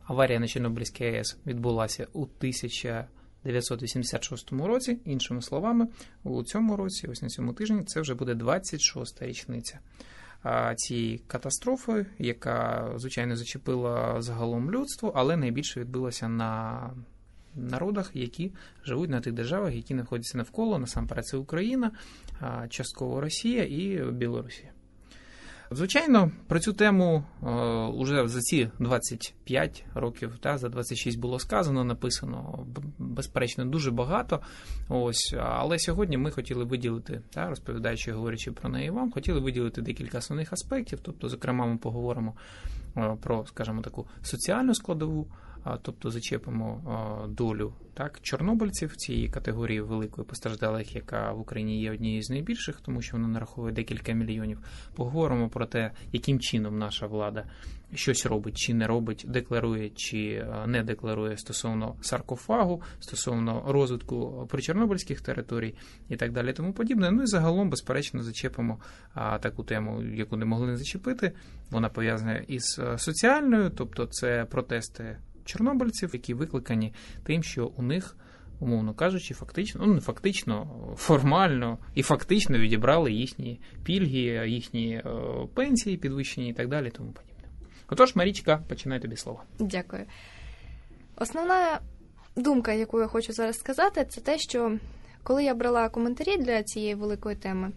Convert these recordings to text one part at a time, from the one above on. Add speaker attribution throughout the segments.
Speaker 1: аварія на Чорнобильській АЕС відбулася у 1986 році. Іншими словами, у цьому році, ось на цьому тижні, це вже буде 26-та річниця цієї катастрофи, яка, звичайно, зачепила загалом людство, але найбільше відбилася на народах, які живуть на тих державах, які знаходяться навколо. Насамперед, це Україна, частково Росія і Білорусія. Звичайно, про цю тему уже за ці 25 років, за 26 було сказано, написано, безперечно, дуже багато. Але сьогодні ми хотіли виділити, розповідаючи, говорячи про неї вам, хотіли виділити декілька основних аспектів. Тобто, зокрема, ми поговоримо про, скажімо, таку соціальну складову, тобто зачепимо долю чорнобильців цієї категорії великої постраждалих, яка в Україні є однією з найбільших, тому що вона нараховує декілька мільйонів. Поговоримо про те, яким чином наша влада щось робить чи не робить, декларує чи не декларує стосовно саркофагу, стосовно розвитку причорнобильських територій і так далі, тому подібне. Ну і загалом, безперечно, зачепимо таку тему, яку не могли не зачепити. Вона пов'язана із соціальною, тобто це протести чорнобильців, які викликані тим, що у них, умовно кажучи, фактично, не фактично, формально і фактично відібрали їхні пільги, їхні пенсії підвищені і так далі, тому подібне. Отож, Марічка, починай тобі слово.
Speaker 2: Дякую. Основна думка, яку я хочу зараз сказати, це те, що коли я брала коментарі для цієї великої теми,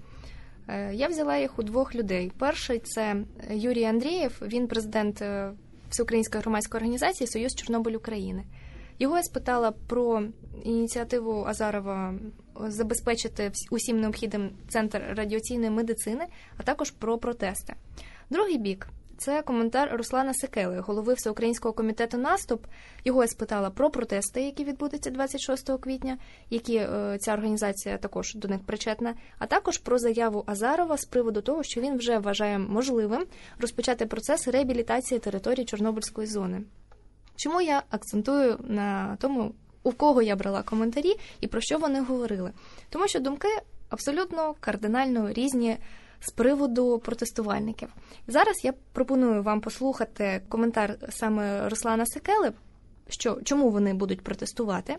Speaker 2: я взяла їх у двох людей. Перший – це Юрій Андрієв, він президент Всеукраїнської громадської організації «Союз Чорнобиль України». Його я спитала про ініціативу Азарова забезпечити усім необхідним центр радіаційної медицини, а також про протести. Другий бік – це коментар Руслана Секели, голови Всеукраїнського комітету «Наступ». Його я спитала про протести, які відбудуться 26 квітня, які ця організація також до них причетна, а також про заяву Азарова з приводу того, що він вже вважає можливим розпочати процес реабілітації території Чорнобильської зони. Чому я акцентую на тому, у кого я брала коментарі і про що вони говорили? Тому що думки абсолютно кардинально різні з приводу протестувальників. Зараз я пропоную вам послухати коментар саме Руслана Секели, чому вони будуть протестувати.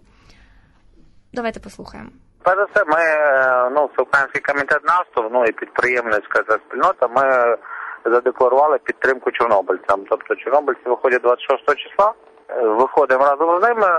Speaker 2: Давайте послухаємо.
Speaker 3: Перш за все, ми, Всеукраїнський комітет «Наступ», і підприємницька спільнота, ми задекларували підтримку чорнобильцям. Тобто чорнобильці виходять 26 числа, виходимо разом з ними,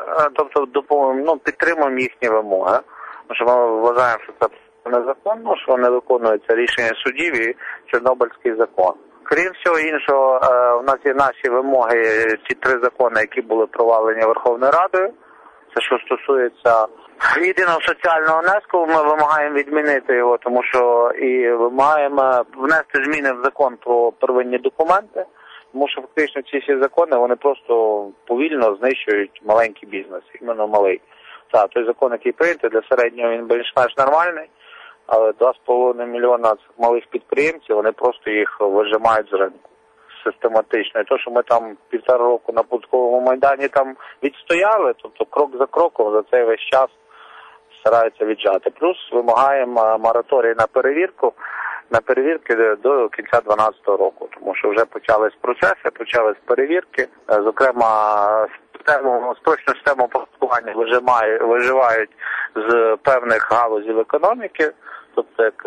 Speaker 3: тобто підтримуємо їхні вимоги. Тому що ми вважаємо, що це незаконно, що не виконується рішення судів і Чорнобильський закон. Крім всього іншого, в нас є наші вимоги, ці 3 закони, які були провалені Верховною Радою. Це що стосується єдиного соціального внеску, ми вимагаємо відмінити його, тому що і вимагаємо внести зміни в закон про первинні документи, тому що фактично ці всі закони, вони просто повільно знищують маленький бізнес, іменно малий. Той закон, який прийнятий, для середнього він більш-менш нормальний, але 2,5 мільйона цих малих підприємців, вони просто їх вижимають з ринку систематично. І то, що ми там 1,5 року на Податковому майдані там відстояли, тобто крок за кроком за цей весь час стараються віджати. Плюс вимагаємо мораторій на перевірки до кінця 2012 року, тому що вже почались процеси, почались перевірки, зокрема спрощену систему оподаткування виживають з певних галузів економіки, тобто як,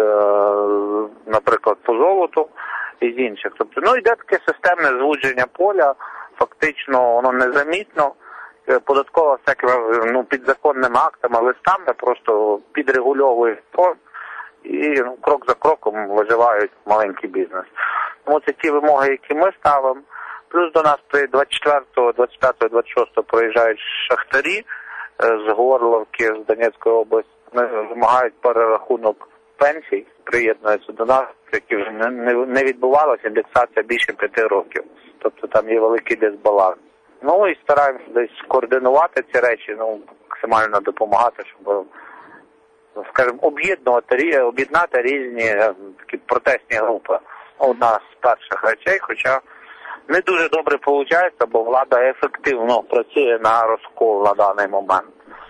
Speaker 3: наприклад, по золоту і з інших. Тобто, йде таке системне звуження поля, фактично воно незамітно, податкова всякими підзаконними актами, листами просто підрегульовує фонд і крок за кроком виживають маленький бізнес. Тому це ті вимоги, які ми ставимо. Плюс до нас 24, 25, 26 приїжджають шахтарі з Горловки, з Донецької області. Вони вимагають перерахунок пенсій, приєднуються до нас, які вже не відбувалася індексація більше 5 років. Тобто там є великий дисбаланс. І стараємося десь координувати ці речі, максимально допомагати, щоб, скажімо, об'єднати різні такі протестні групи. Одна з перших речей, хоча не дуже добре виходить, бо влада ефективно працює на розкол на даний момент.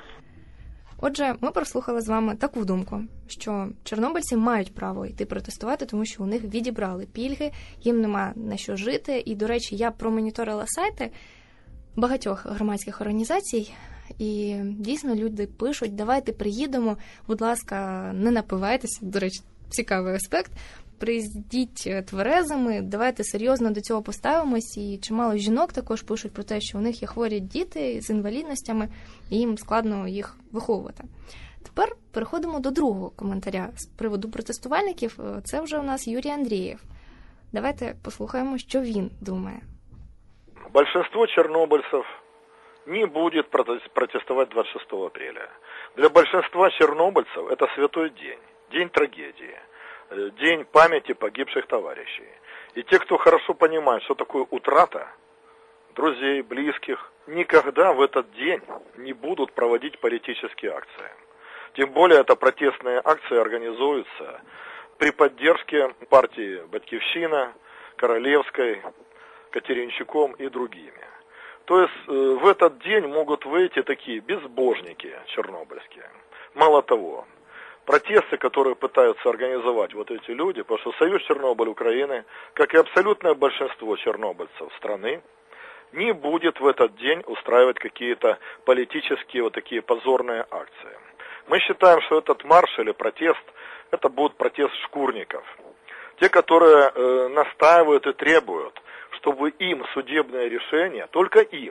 Speaker 2: Отже, ми прослухали з вами таку думку, що чорнобильці мають право йти протестувати, тому що у них відібрали пільги, їм нема на що жити. І, до речі, я промоніторила сайти. багатьох громадських організацій, і дійсно люди пишуть, давайте приїдемо, будь ласка, не напивайтеся, до речі, цікавий аспект, приїздіть тверезими, давайте серйозно до цього поставимось, і чимало жінок також пишуть про те, що у них є хворі діти з інвалідностями, і їм складно їх виховувати. Тепер переходимо до другого коментаря з приводу протестувальників. Це вже у нас Юрій Андрієв. Давайте послухаємо, що він думає.
Speaker 4: Большинство чернобыльцев не будет протестовать 26 апреля. Для большинства чернобыльцев это святой день, день трагедии, день памяти погибших товарищей. И те, кто хорошо понимает, что такое утрата друзей, близких, никогда в этот день не будут проводить политические акции. Тем более, это протестные акции организуются при поддержке партии «Батькивщина», Королевской, Катеринчуком и другими. То есть в этот день могут выйти такие безбожники чернобыльские. Мало того, протесты, которые пытаются организовать вот эти люди, потому что Союз Чернобыль Украины, как и абсолютное большинство чернобыльцев страны, не будет в этот день устраивать какие-то политические вот такие позорные акции. Мы считаем, что этот марш или протест, это будет протест шкурников. Те, которые настаивают и требуют, чтобы им судебное решение, только им.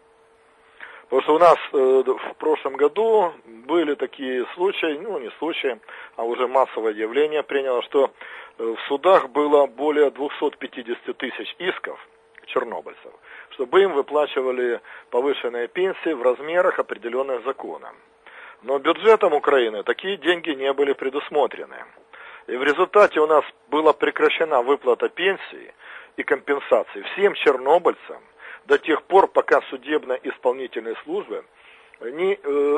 Speaker 4: Потому что у нас в прошлом году были такие случаи, ну не случаи, а уже массовое явление приняло, что в судах было более 250 тысяч исков чернобыльцев, чтобы им выплачивали повышенные пенсии в размерах, определенных законом. Но бюджетом Украины такие деньги не были предусмотрены. И в результате у нас была прекращена выплата пенсий и компенсаций всем чернобыльцам до тех пор, пока судебно-исполнительные службы не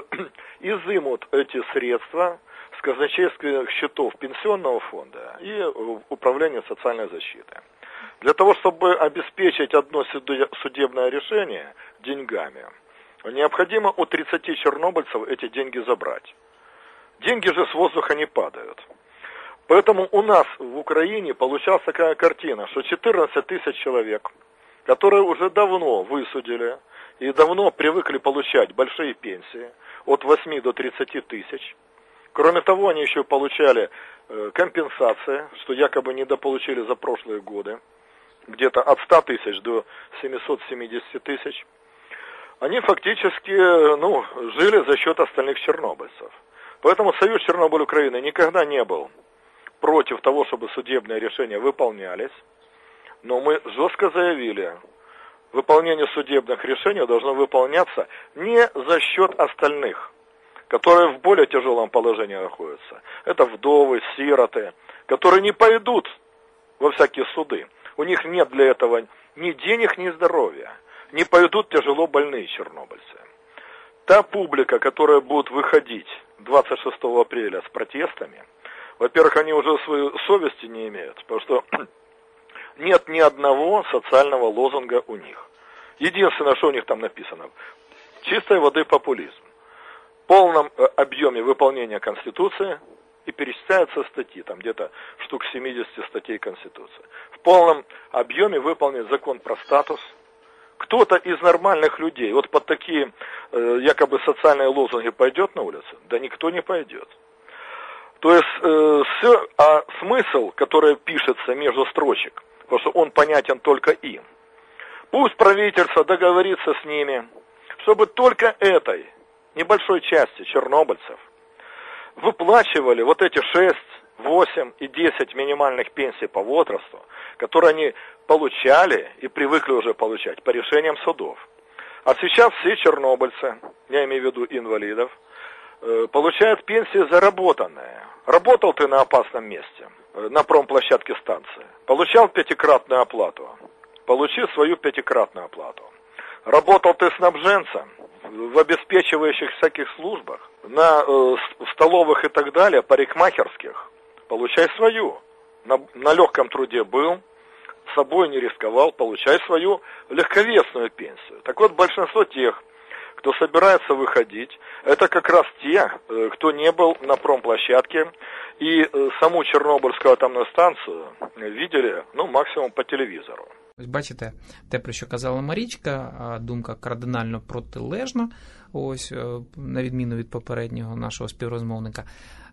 Speaker 4: изымут эти средства с казначейских счетов Пенсионного фонда и Управления социальной защиты. Для того, чтобы обеспечить одно судебное решение деньгами, необходимо у 30 чернобыльцев эти деньги забрать. Деньги же с воздуха не падают. Поэтому у нас в Украине получалась такая картина, что 14 тысяч человек, которые уже давно высудили и давно привыкли получать большие пенсии, от 8 до 30 тысяч. Кроме того, они еще получали компенсации, что якобы недополучили за прошлые годы, где-то от 100 тысяч до 770 тысяч. Они фактически жили за счет остальных чернобыльцев. Поэтому Союз Чернобыль Украины никогда не был против того, чтобы судебные решения выполнялись. Но мы жестко заявили, выполнение судебных решений должно выполняться не за счет остальных, которые в более тяжелом положении находятся. Это вдовы, сироты, которые не пойдут во всякие суды. У них нет для этого ни денег, ни здоровья. Не пойдут тяжело больные чернобыльцы. Та публика, которая будет выходить 26 апреля с протестами, во-первых, они уже своей совести не имеют, потому что нет ни одного социального лозунга у них. Единственное, что у них там написано, чистой воды популизм. В полном объеме выполнения Конституции и перечисляются статьи, там где-то штук 70 статей Конституции. В полном объеме выполнен закон про статус. Кто-то из нормальных людей вот под такие якобы социальные лозунги пойдет на улицу? Да никто не пойдет. То есть смысл, который пишется между строчек, потому что он понятен только им. Пусть правительство договорится с ними, чтобы только этой небольшой части чернобыльцев выплачивали вот эти 6, 8 и 10 минимальных пенсий по возрасту, которые они получали и привыкли уже получать по решениям судов. А сейчас все чернобыльцы, я имею в виду инвалидов, получают пенсии заработанные. Работал ты на опасном месте, на промплощадке станции, получал 5-кратную оплату, получи свою 5-кратную оплату. Работал ты снабженцем в обеспечивающих всяких службах, на столовых и так далее, парикмахерских, получай свою. На легком труде был, с собой не рисковал, получай свою легковесную пенсию. Так вот, большинство тех, кто собирается выходить, это как раз те, кто не был на промплощадке и саму Чернобыльскую атомную станцию видели, максимум по телевизору.
Speaker 1: Ось бачите, те, про що казала Марічка, думка кардинально протилежна, ось, на відміну від попереднього нашого співрозмовника.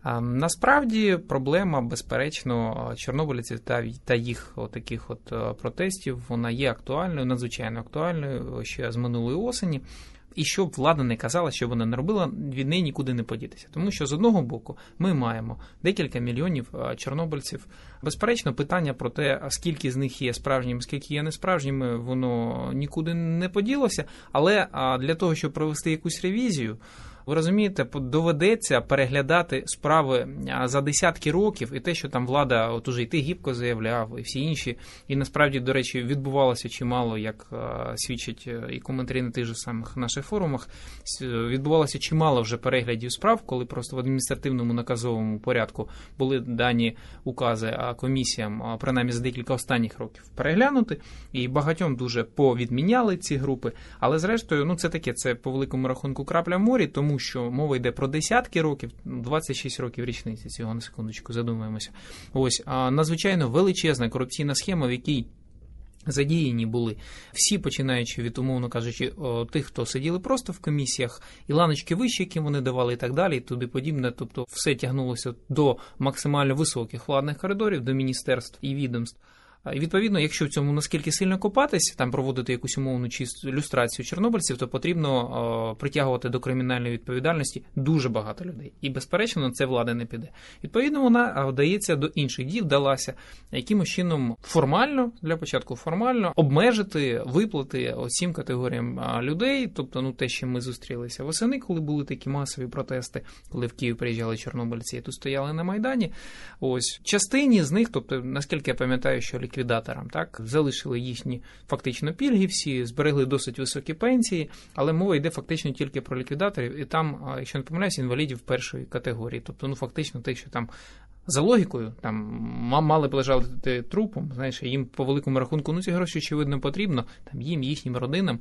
Speaker 1: Насправді проблема, безперечно, чорнобильців та їх таких протестів, вона є актуальною, надзвичайно актуальною ще з минулої осені. І що б влада не казала, що вона не робила, від неї нікуди не подітися. Тому що, з одного боку, ми маємо декілька мільйонів чорнобильців. Безперечно, питання про те, скільки з них є справжніми, скільки є несправжніми, воно нікуди не поділося. Але для того, щоб провести якусь ревізію, ви розумієте, доведеться переглядати справи за десятки років, і те, що там влада, от уже і ти Гібко заявляв, і всі інші, і насправді, до речі, відбувалося чимало, як свідчать і коментарі на тих же самих наших форумах, відбувалося чимало вже переглядів справ, коли просто в адміністративному наказовому порядку були дані укази комісіям, принаймні за декілька останніх років, переглянути, і багатьом дуже повідміняли ці групи, але зрештою, це таке, це по великому рахунку крапля в морі, тому що мова йде про десятки років, 26 років річниці, цього на секундочку задумаємося. Ось, надзвичайно величезна корупційна схема, в якій задіяні були всі, починаючи від, умовно кажучи, тих, хто сиділи просто в комісіях, і ланочки вищі, які вони давали, і так далі, і туди подібне. Тобто все тягнулося до максимально високих владних коридорів, до міністерств і відомств. І, відповідно, якщо в цьому наскільки сильно копатись, там проводити якусь умовну люстрацію чорнобильців, то потрібно притягувати до кримінальної відповідальності дуже багато людей. І, безперечно, на це влада не піде. Відповідно, вона вдається до інших дій, вдалася якимось чином формально, для початку формально, обмежити виплати цим категоріям людей. Тобто, те, що ми зустрілися восени, коли були такі масові протести, коли в Київ приїжджали чорнобильці і тут стояли на Майдані. Ось, частині з них, тобто, наскільки я пам'ятаю, що ліквідаторам, так, залишили їхні фактично пільги всі, зберегли досить високі пенсії, але мова йде фактично тільки про ліквідаторів, і там, якщо не помиляюсь, інвалідів першої категорії. Тобто, фактично тих, що там за логікою, там мали б лежати трупом, знаєш, їм по великому рахунку, ці гроші, очевидно, потрібно, там їм, їхнім родинам,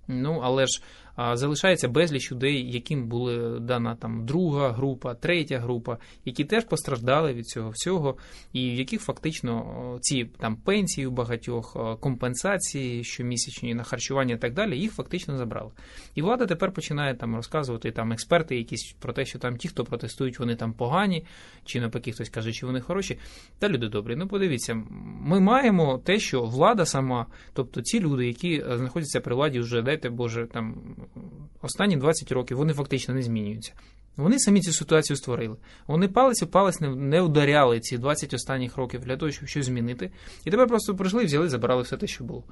Speaker 1: але ж залишається безліч людей, яким була дана там друга група, третя група, які теж постраждали від цього всього, і в яких фактично ці там пенсії у багатьох, компенсації щомісячні на харчування і так далі, їх фактично забрали. І влада тепер починає там розказувати, там експерти якісь про те, що там ті, хто протестують, вони там погані, чи навпаки хтось каже, що вони хороші. Та люди добрі, подивіться, ми маємо те, що влада сама, тобто ці люди, які знаходяться при владі вже, дайте Боже, там останні 20 років, вони фактично не змінюються. Вони самі цю ситуацію створили. Вони палець у палець не ударяли ці 20 останніх років для того, щоб щось змінити. І тепер просто прийшли, взяли, забрали все те, що було.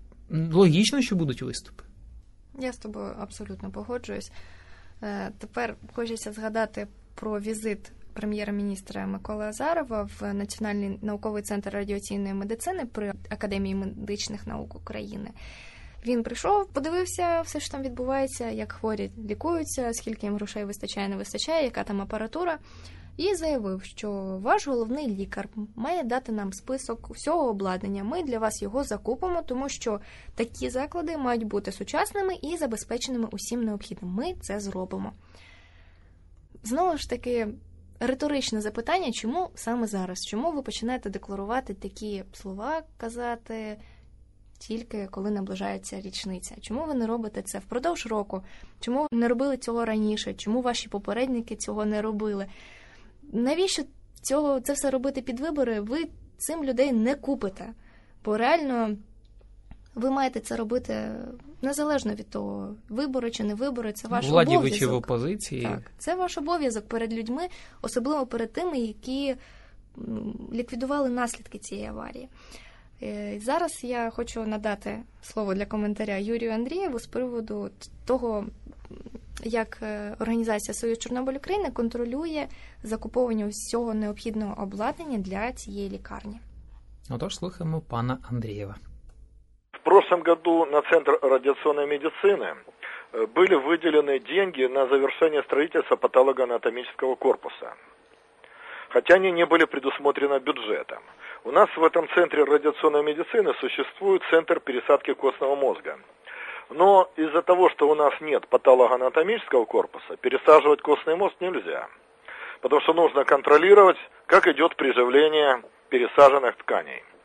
Speaker 1: Логічно, що будуть виступи.
Speaker 2: Я з тобою абсолютно погоджуюсь. Тепер хочеться згадати про візит прем'єр-міністра Миколи Азарова в Національний науковий центр радіаційної медицини при Академії медичних наук України. Він прийшов, подивився все, що там відбувається, як хворі лікуються, скільки їм грошей вистачає, не вистачає, яка там апаратура. І заявив, що ваш головний лікар має дати нам список всього обладнання. Ми для вас його закупимо, тому що такі заклади мають бути сучасними і забезпеченими усім необхідним. Ми це зробимо. Знову ж таки, риторичне запитання, чому саме зараз? Чому ви починаєте декларувати такі слова, казати тільки коли наближається річниця? Чому ви не робите це впродовж року? Чому ви не робили цього раніше? Чому ваші попередники цього не робили? Навіщо це все робити під вибори? Ви цим людей не купите. Бо реально ви маєте це робити незалежно від того, вибори чи не вибори. Це ваш
Speaker 1: обов'язок.
Speaker 2: Владі ви
Speaker 1: чи в опозиції.
Speaker 2: Так, це ваш обов'язок перед людьми, особливо перед тими, які ліквідували наслідки цієї аварії. Зараз я хочу надати слово для коментаря Юрію Андрієву з приводу того, як організація «Союз Чорнобиль України» контролює закуповування всього необхідного обладнання для цієї лікарні.
Speaker 1: Отож, слухаємо пана Андрієва.
Speaker 4: В прошлом году на Центр радиационной медицины были выделены деньги на завершение строительства патологоанатомического корпуса, хотя они не были предусмотрены бюджетом. У нас в этом Центре радиационной медицины существует Центр пересадки костного мозга. Но из-за того, что у нас нет патологоанатомического корпуса, пересаживать костный мозг нельзя. Потому что нужно контролировать, как идет приживление пересаженных тканей.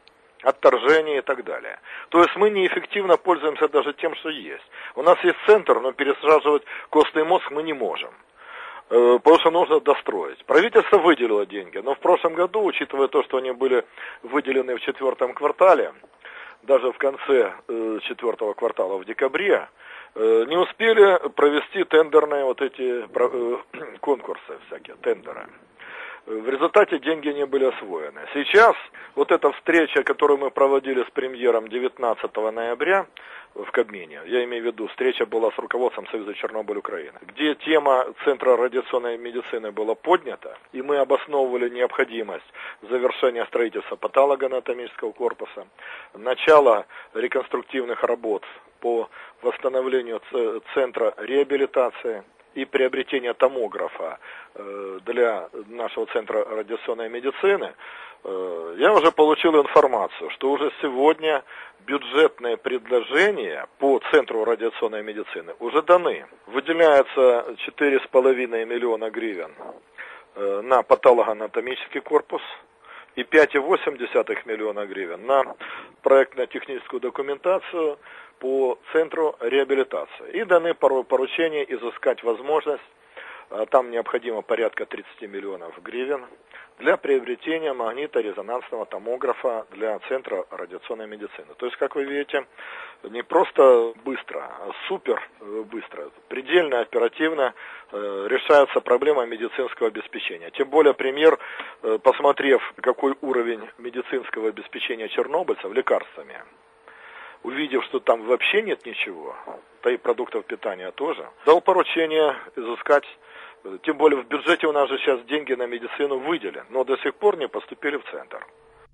Speaker 4: отторжение и так далее. То есть мы неэффективно пользуемся даже тем, что есть. У нас есть центр, но пересаживать костный мозг мы не можем. Потому что нужно достроить. Правительство выделило деньги, но в прошлом году, учитывая то, что они были выделены в 4 квартале, даже в конце 4 квартала, в декабре, не успели провести тендерные вот эти конкурсы всякие, тендеры. В результате деньги не были освоены. Сейчас вот эта встреча, которую мы проводили с премьером 19 ноября в Кабмине, я имею в виду, встреча была с руководством Союза Чернобыль Украины, где тема Центра радиационной медицины была поднята, и мы обосновывали необходимость завершения строительства патологоанатомического корпуса, начала реконструктивных работ по восстановлению Центра реабилитации и приобретения томографа для нашего Центра радиационной медицины, я уже получил информацию, что уже сегодня бюджетные предложения по Центру радиационной медицины уже даны. Выделяется 4,5 миллиона гривен на патологоанатомический корпус и 5,8 миллиона гривен на проектно-техническую документацию по Центру реабилитации. И даны поручения изыскать возможность, там необходимо порядка 30 миллионов гривен, для приобретения магниторезонансного томографа для Центра радиационной медицины. То есть, как вы видите, не просто быстро, а супер быстро, предельно оперативно решается проблема медицинского обеспечения. Тем более, пример, посмотрев, какой уровень медицинского обеспечения чернобыльцев лекарствами, увидев, что там вообще нет ничего, да и продуктов питания тоже, дал поручение изыскать. Тем более в бюджете у нас же сейчас деньги на медицину выделены, но до сих пор не поступили в центр.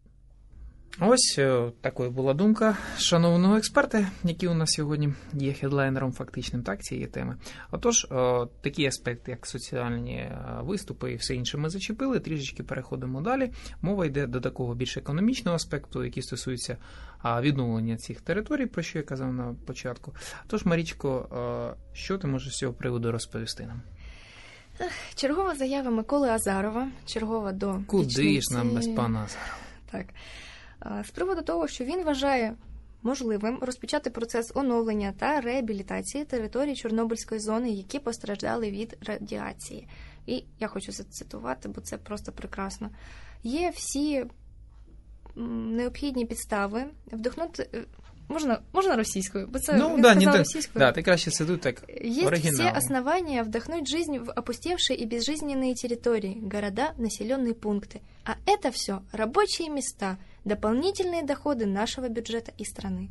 Speaker 1: Ось такою була думка шановного експерта, який у нас сьогодні є хедлайнером фактичним цієї теми. Отож, такі аспекти, як соціальні виступи і все інше ми зачепили, трішечки переходимо далі. Мова йде до такого більш економічного аспекту, який стосується відновлення цих територій, про що я казав на початку. Тож, Марічко, що ти можеш з цього приводу розповісти нам?
Speaker 2: Чергова заява Миколи Азарова, чергова до
Speaker 1: Куди ж нам без пана Азарова?
Speaker 2: Так. З приводу того, що він вважає можливим розпочати процес оновлення та реабілітації територій Чорнобильської зони, які постраждали від радіації. І я хочу зацитувати, бо це просто прекрасно. Є всі необхідні підстави вдохнути... Можно російською? Бо це російською.
Speaker 1: Да, ти краще цитуй так оригінально.
Speaker 2: Есть все основания вдохнуть жизнь в опустевшие и безжизненные территории, города, населенные пункты. А это все рабочие места, дополнительные доходы нашего бюджета и страны.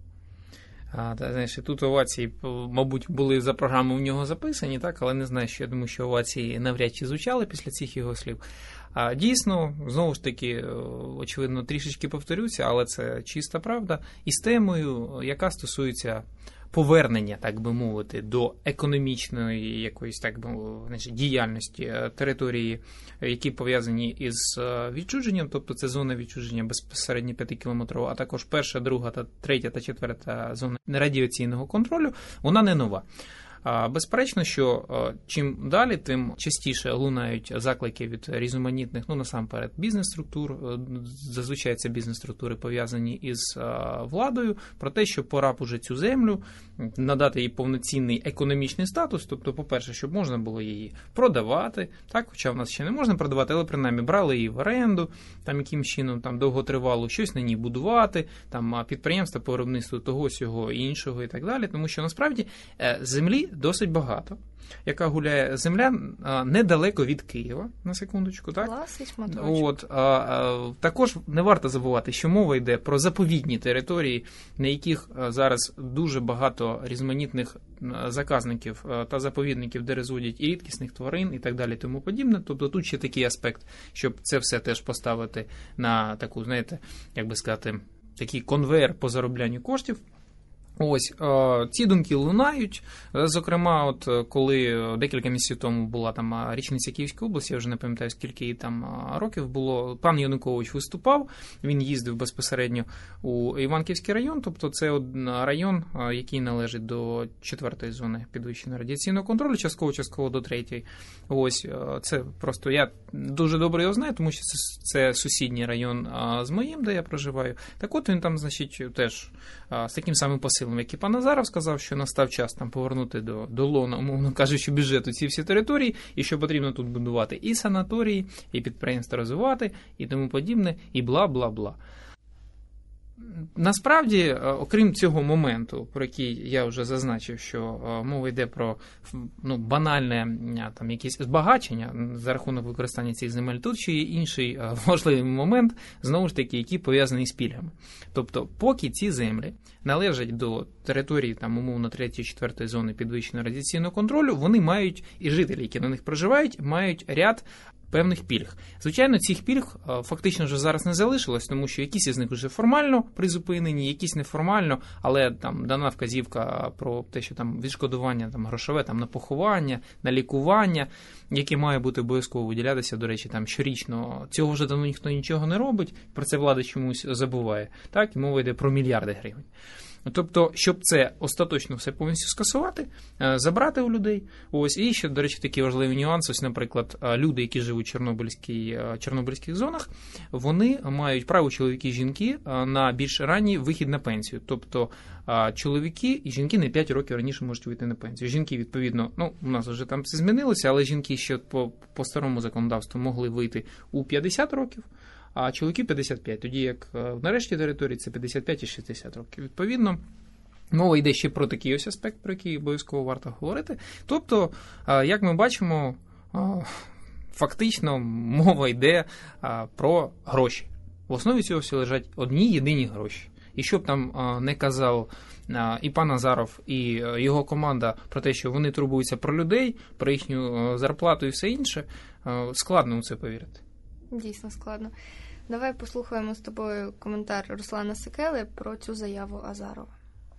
Speaker 1: Знаєш, тут овації, мабуть, були за програму в нього записані, так, але не знаю, що я думаю, що овації навряд чи звучали після цих його слів. Дійсно, знову ж таки, очевидно, трішечки повторюся, але це чиста правда, із темою, яка стосується повернення, так би мовити, до економічної якоїсь, так би мовити, діяльності території, які пов'язані із відчуженням, тобто це зона відчуження безпосередньо 5-кілометрова, а також перша, друга, третя та четверта зона радіаційного контролю, вона не нова. Безперечно, що чим далі, тим частіше лунають заклики від різноманітних, насамперед, бізнес-структур, зазвичай це бізнес-структури пов'язані із владою, про те, що пора б уже цю землю надати їй повноцінний економічний статус, тобто, по-перше, щоб можна було її продавати, так, хоча в нас ще не можна продавати, але принаймні брали її в оренду, там якимсь чином там довготривало щось на ній будувати, там підприємства по виробництву того, сього, іншого і так далі, тому що насправді землі досить багато, яка гуляє земля недалеко від Києва, на секундочку, так?
Speaker 2: Класний шматочок.
Speaker 1: Також не варто забувати, що мова йде про заповідні території, на яких зараз дуже багато різноманітних заказників та заповідників, де розводять і рідкісних тварин, і так далі, тому подібне. Тобто тут ще такий аспект, щоб це все теж поставити на таку, знаєте, як би сказати, такий конвейер по зароблянню коштів. Ось, ці думки лунають. Зокрема, от коли декілька місяців тому була там річниця Київської області, я вже не пам'ятаю, скільки там років було, пан Янукович виступав, він їздив безпосередньо у Іванківський район, тобто це район, який належить до 4-ї зони підвищеного радіаційного контролю, частково до 3-ї. Ось, це просто, я дуже добре його знаю, тому що це сусідній район з моїм, де я проживаю. Так от він там, значить, теж з таким самим посилом, як і пан Азаров сказав, що настав час там повернути до лона, умовно кажучи, бюджету ці всі території, і що потрібно тут будувати і санаторії, і підприємства розвивати, і тому подібне, і бла-бла-бла. Насправді, окрім цього моменту, про який я вже зазначив, що мова йде про банальне там якесь збагачення за рахунок використання цих земель, тут ще є інший важливий момент, знову ж таки, який пов'язаний з пільгами. Тобто, поки ці землі належать до території, там, умовно, 3-4 зони підвищеного радіаційного контролю, вони мають, і жителі, які на них проживають, мають ряд певних пільг. Звичайно, цих пільг фактично вже зараз не залишилось, тому що якісь із них вже формально призупинені, якісь неформально, але там дана вказівка про те, що там відшкодування там грошове там на поховання, на лікування, яке має бути обов'язково виділятися, до речі, там щорічно. Цього вже давно ніхто нічого не робить, про це влада чомусь забуває. Так, і мова йде про мільярди гривень. Тобто, щоб це остаточно все повністю скасувати, забрати у людей. Ось, і ще, до речі, такий важливий нюанс. Ось, наприклад, люди, які живуть в чорнобильських зонах, вони мають право, чоловіки і жінки, на більш ранній вихід на пенсію. Тобто, чоловіки і жінки на 5 років раніше можуть вийти на пенсію. Жінки, відповідно, у нас вже там все змінилося, але жінки ще по старому законодавству могли вийти у 50 років, а чоловіки 55, тоді як нарешті території це 55 і 60 років. Відповідно, мова йде ще про такий ось аспект, про який обов'язково варто говорити. Тобто, як ми бачимо, фактично мова йде про гроші. В основі цього всього лежать одні єдині гроші. І що б там не казав і пан Азаров, і його команда про те, що вони турбуються про людей, про їхню зарплату і все інше, складно у це повірити.
Speaker 2: Дійсно складно. Давай послухаємо з тобою коментар Руслана Секели про цю заяву Азарова.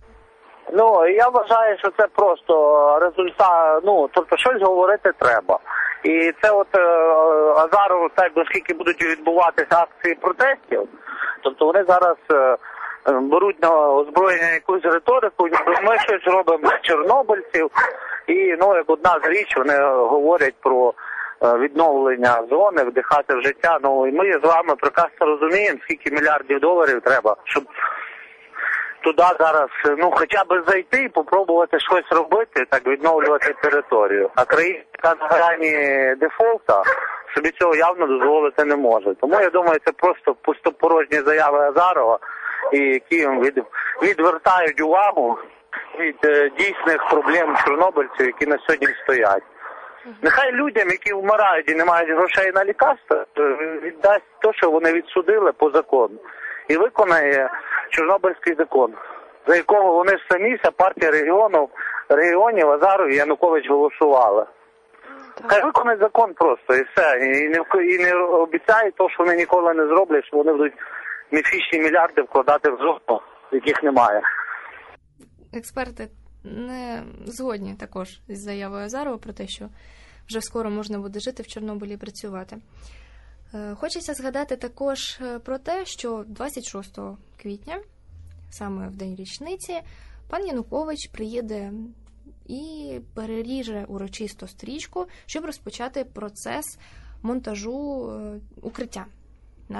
Speaker 3: Я вважаю, що це просто результат, тобто щось говорити треба. І це от Азаров, так, оскільки будуть відбуватися акції протестів, тобто вони зараз беруть на озброєння якусь риторику, ми щось робимо для чорнобильців, і, як одна з річ, вони говорять про відновлення зони, вдихати в життя. І ми з вами прекрасно розуміємо, скільки мільярдів доларів треба, щоб туди зараз, хоча б зайти і попробувати щось робити, так відновлювати територію. А країна, яка на грані дефолта, собі цього явно дозволити не може. Тому я думаю, це просто пустопорожні заяви Азарова, і які відвертають увагу від дійсних проблем чорнобильців, які на сьогодні стоять. Нехай людям, які вмирають і не мають грошей на лікарства, віддасть те, що вони відсудили по закону. І виконає Чорнобильський закон, за якого вони ж самі, партія регіонів, Азаров і Янукович голосували. Хай виконає закон просто, і все. І не обіцяє те, що вони ніколи не зроблять, що вони будуть міфічні мільярди вкладати в зону, яких немає.
Speaker 2: Експерти не згодні також із заявою Азарова про те, що вже скоро можна буде жити в Чорнобилі і працювати. Хочеться згадати також про те, що 26 квітня, саме в день річниці, пан Янукович приїде і переріже урочисто стрічку, щоб розпочати процес монтажу укриття над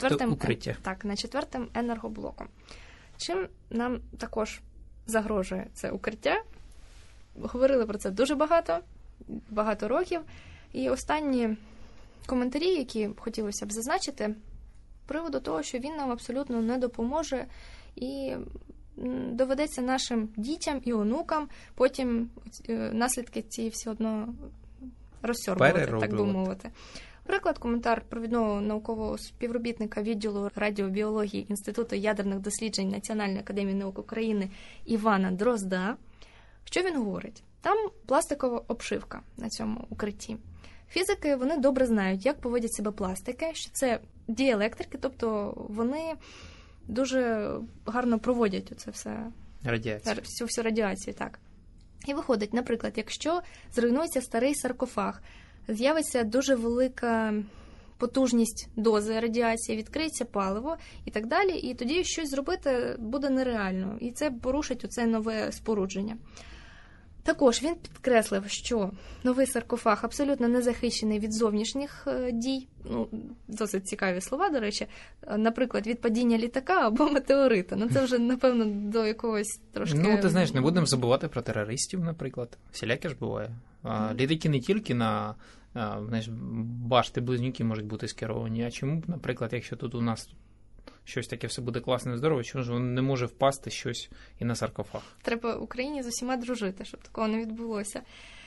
Speaker 2: четвертим енергоблоком. Чим нам також загрожує це укриття? Говорили про це дуже багато років. І останні коментарі, які хотілося б зазначити, з приводу того, що він нам абсолютно не допоможе і доведеться нашим дітям і онукам потім наслідки ці все одно розсьорбувати, так би мовити. Приклад, коментар провідного наукового співробітника відділу радіобіології Інституту ядерних досліджень Національної академії наук України Івана Дрозда. Що він говорить? Там пластикова обшивка на цьому укритті. Фізики, вони добре знають, як поводять себе пластики, що це діелектрики, тобто вони дуже гарно проводять оце все
Speaker 1: Радіацію.
Speaker 2: Всю радіацію, так. І виходить, наприклад, якщо зруйнується старий саркофаг, з'явиться дуже велика потужність дози радіації, відкриється паливо і так далі, і тоді щось зробити буде нереально, і це порушить оце нове спорудження. Також він підкреслив, що новий саркофаг абсолютно не захищений від зовнішніх дій, досить цікаві слова, до речі, наприклад, від падіння літака або метеорита. Це вже, напевно, до якогось трошки...
Speaker 1: Ти знаєш, не будемо забувати про терористів, наприклад. Всіляке ж буває. Літаки не тільки на башти-близнюки можуть бути скеровані, а чому б, наприклад, якщо тут у нас щось таке все буде класне і здорове, чому ж не може впасти щось і на саркофаг?
Speaker 2: Треба Україні з усіма дружити, щоб такого не відбулося.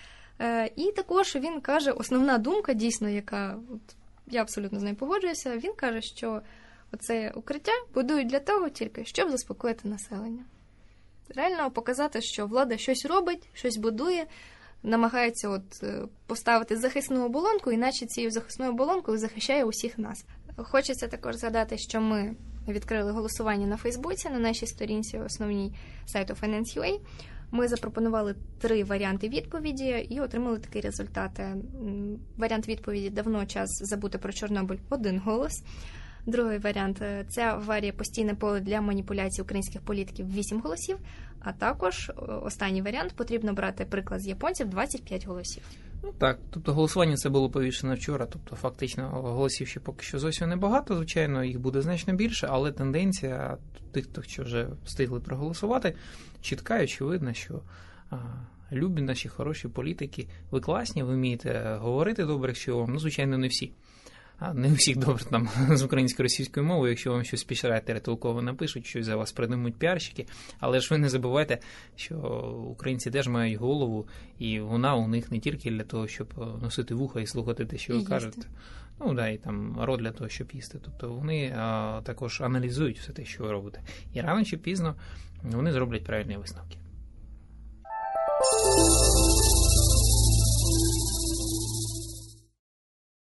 Speaker 2: І також він каже, основна думка, дійсно, яка, я абсолютно з нею погоджуюся, він каже, що оце укриття будують для того тільки, щоб заспокоїти населення. Реально показати, що влада щось робить, щось будує, намагається поставити захисну оболонку, іначе цією захисною оболонкою захищає усіх нас. Хочеться також згадати, що ми відкрили голосування на Фейсбуці, на нашій сторінці основній сайту Finance.ua. Ми запропонували 3 варіанти відповіді і отримали такі результати. Варіант відповіді «Давно час забути про Чорнобиль» – 1 голос. Другий варіант – це аварія постійне поле для маніпуляцій українських політиків – 8 голосів. А також останній варіант – потрібно брати приклад з японців – 25 голосів.
Speaker 1: Так, тобто голосування це було повішено вчора, тобто фактично голосів ще поки що зовсім небагато, звичайно, їх буде значно більше, але тенденція тих, хто вже встигли проголосувати, чітка і очевидна, що любі наші хороші політики, ви класні, ви вмієте говорити добре, що вам, звичайно, не всі. Не у всіх добре там з українсько-російською мовою, якщо вам щось спішрайтери толково напишуть, щось за вас придумують піарщики, але ж ви не забувайте, що українці теж мають голову, і вона у них не тільки для того, щоб носити вуха і слухати те, що ви кажете. І там рот для того, щоб їсти. Тобто вони також аналізують все те, що ви робите. І рано чи пізно вони зроблять правильні висновки.